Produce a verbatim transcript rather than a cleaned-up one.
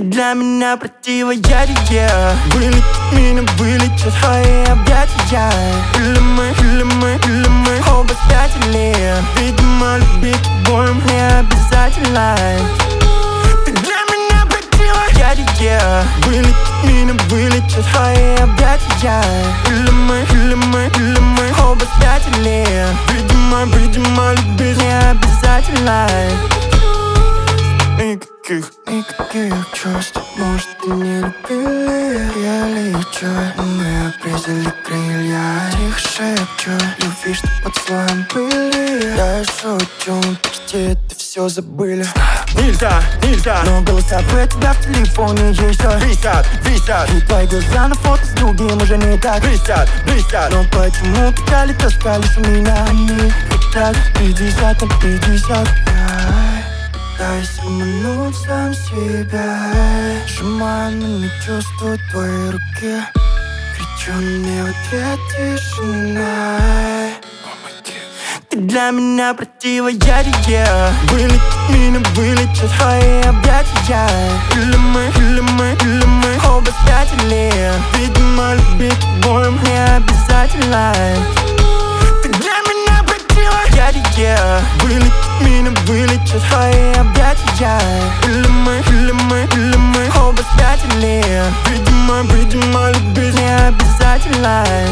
для меня противоядие. Вылетит меня, вылетит твои объятия. Или мы, или мы, или мы оба спятили. Видимо, любить обоим не обязательно. Ты для меня противоядие. Вылетит меня, вылетит твои объятия. Или мы, или мы, или мы оба спятили. Видимо, видимо, любить не обязательно. Никаких, никаких чувств, может, и не любили. Я лечу, мы обрезали крылья. Тихо шепчу, любви, что под слоем пыли. Я шучу, почти это все забыли. Нельзя, нельзя, но голоса про тебя в телефоне еще висят, висят. И твои глаза на фото с другим уже не так блестят, блестят. Но почему печали таскали у меня? Они хотят пятьдесят на пятьдесят. Пытаюсь обмануть сам себя, сжимаю, но не чувствую твои руки. Кричу, но мне в ответ тишина. Ты для меня противоядие. Вылетит меня, вылетит твои объятия. Или мы, или мы, или мы оба спятили. Видимо, любить обоим не обязательно. Ты для меня противоядие. Вылетит меня, вылетит твои объятия. Или мы, или мы, или мы оба спятили. Видимо, видимо, любить не обязательно.